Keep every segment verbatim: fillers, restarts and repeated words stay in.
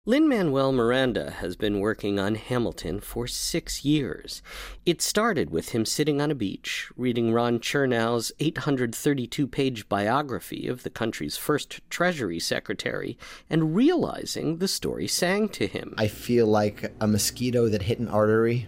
Lin-Manuel Miranda has been working on Hamilton for six years. It started with him sitting on a beach, reading Ron Chernow's eight hundred thirty-two page biography of the country's first Treasury Secretary, and realizing the story sang to him. I feel like a mosquito that hit an artery.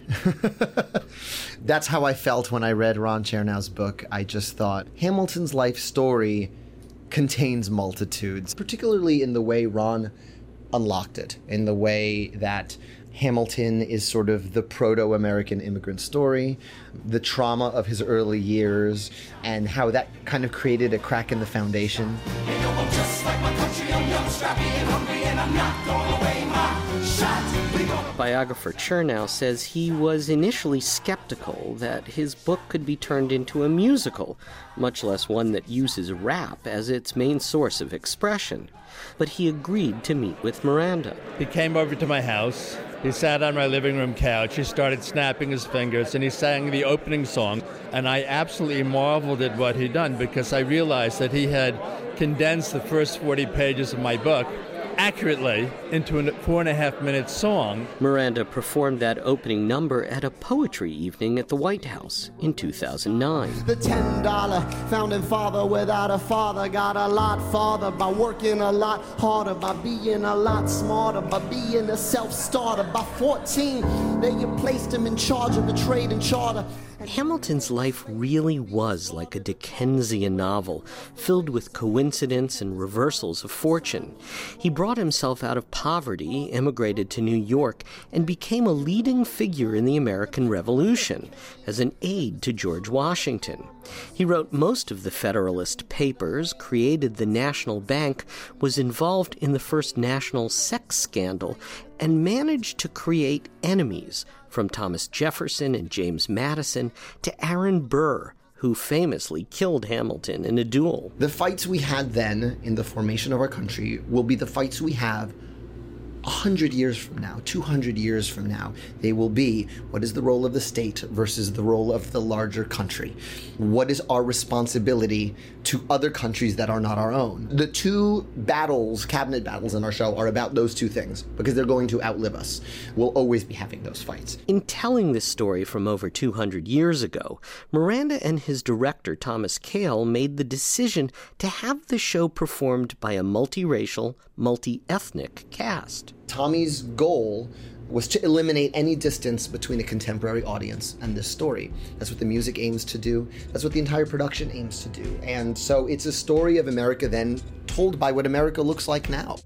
That's how I felt when I read Ron Chernow's book. I just thought, Hamilton's life story contains multitudes, particularly in the way Ron unlocked it, in the way that Hamilton is sort of the proto-American immigrant story, the trauma of his early years, and how that kind of created a crack in the foundation. Hey, yo, I'm just like my country, I'm young, strappy, and hungry, and I'm not throwing away my shot. Biographer Chernow says he was initially skeptical that his book could be turned into a musical, much less one that uses rap as its main source of expression. But he agreed to meet with Miranda. He came over to my house. He sat on my living room couch. He started snapping his fingers, and he sang the opening song. And I absolutely marveled at what he'd done, because I realized that he had condensed the first forty pages of my book accurately into a four and a half minute song. Miranda performed that opening number at a poetry evening at the White House in two thousand nine. The ten dollar founding father without a father got a lot farther by working a lot harder, by being a lot smarter, by being a self-starter. By fourteen, they placed him in charge of the trade and charter. Hamilton's life really was like a Dickensian novel, filled with coincidence and reversals of fortune. He brought himself out of poverty, immigrated to New York, and became a leading figure in the American Revolution, as an aide to George Washington. He wrote most of the Federalist Papers, created the National Bank, was involved in the first national sex scandal, and managed to create enemies, from Thomas Jefferson and James Madison to Aaron Burr, who famously killed Hamilton in a duel. The fights we had then in the formation of our country will be the fights we have one hundred years from now, two hundred years from now. They will be, what is the role of the state versus the role of the larger country? What is our responsibility to other countries that are not our own? The two battles, cabinet battles in our show, are about those two things, because they're going to outlive us. We'll always be having those fights. In telling this story from over two hundred years ago, Miranda and his director, Thomas Kail, made the decision to have the show performed by a multiracial, multi-ethnic cast. Tommy's goal was to eliminate any distance between a contemporary audience and this story. That's what the music aims to do. That's what the entire production aims to do. And so it's a story of America then told by what America looks like now.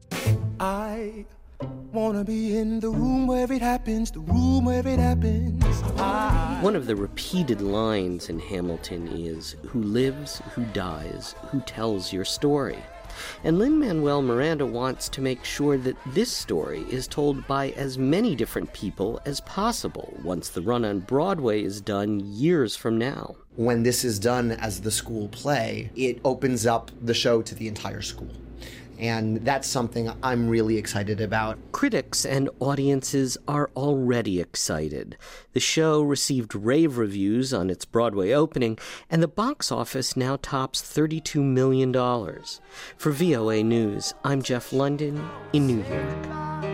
I wanna be in the room where it happens, the room where it happens. I... One of the repeated lines in Hamilton is, "Who lives, who dies, who tells your story?" And Lin-Manuel Miranda wants to make sure that this story is told by as many different people as possible once the run on Broadway is done years from now. When this is done as the school play, it opens up the show to the entire school. And that's something I'm really excited about. Critics and audiences are already excited. The show received rave reviews on its Broadway opening, and the box office now tops thirty-two million dollars. For V O A News, I'm Jeff London in New York.